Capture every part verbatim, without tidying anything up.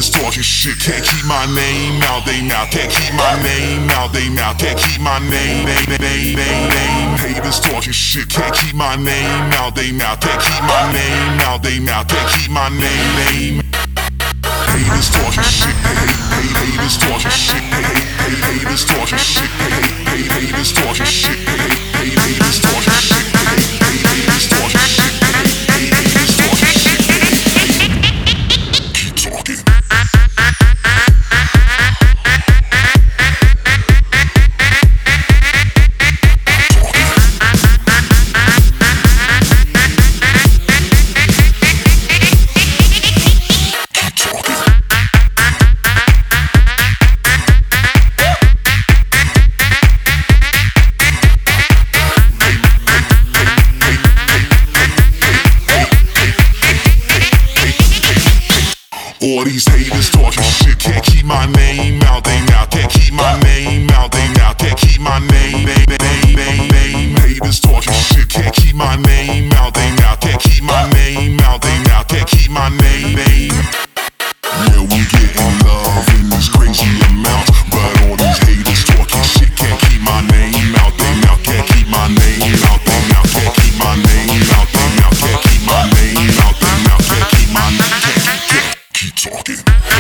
haters talking shit, can't keep my name out they mouth, can't keep my name out they mouth, can't keep my name, name, name, name, name. Haters talking shit, can't keep my name out they mouth, can't keep my name out they mouth, can't keep my name, name. Haters talking shit, haters talking shit, haters talking shit, haters talking shit, haters talking shit, haters talking shit, haters talking shit. Keep talking. All these haters talking shit, can't keep my name out they mouth, can't keep my name out they mouth, can't keep my name, name, name, name, name. Haters talking shit, can't keep my name out they mouth, can't keep my name out they mouth, can't keep my name, name. Yeah, we getting love in these crazy amounts, but all these haters talking shit, can't keep my name out they mouth, can't keep my name out they mouth, can't keep my name out they mouth, can't keep my name out they mouth, can't keep my name, can't keep, keep talking.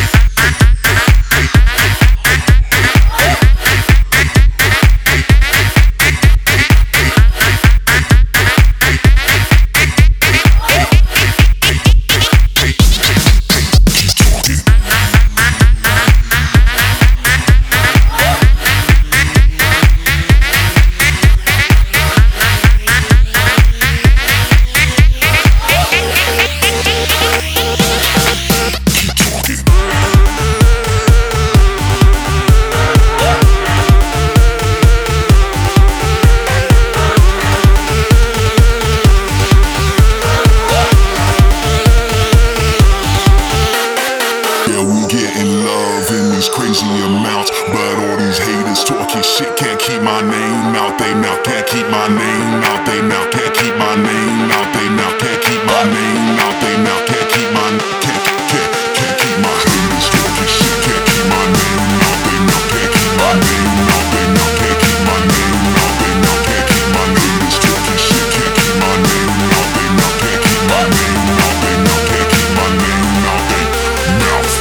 Crazy amounts, but all these haters talking shit, can't keep my name out they mouth, can't keep my name out they mouth, can't keep my name out they mouth, can't keep my name out they mouth, can't keep my can't can't can't keep my haters talking shit, can't keep my name out they mouth, can't keep my name out they mouth, can't keep my name out they mouth, can't keep my haters talking shit, can't keep my name out they mouth, can't keep my name out they mouth, can't keep my name out they mouth.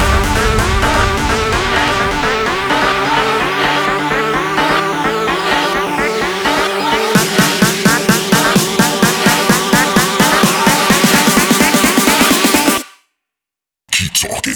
Keep talking.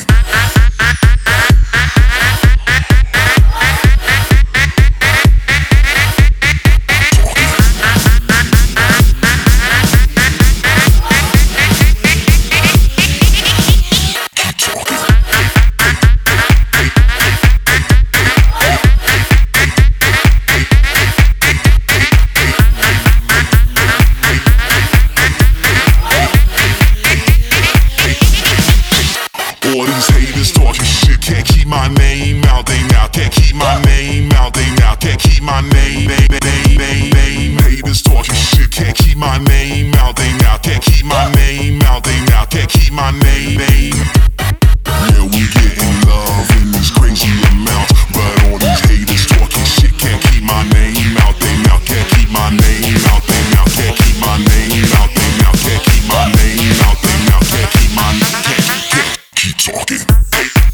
All these haters talking shit, can't keep my name out they mouth, can't keep my name out they mouth, can't keep my name, name, name, name, name. Haters talking shit, can't keep my name out they mouth, can't keep my name out they mouth, can't keep my name, name. Yeah, we getting love in these crazy amounts, but all these haters talking shit, can't keep my name out they mouth, can't keep my name out they mouth, can't keep my name out they mouth, can't keep my name out they mouth, can't keep my can't keep, keep talking.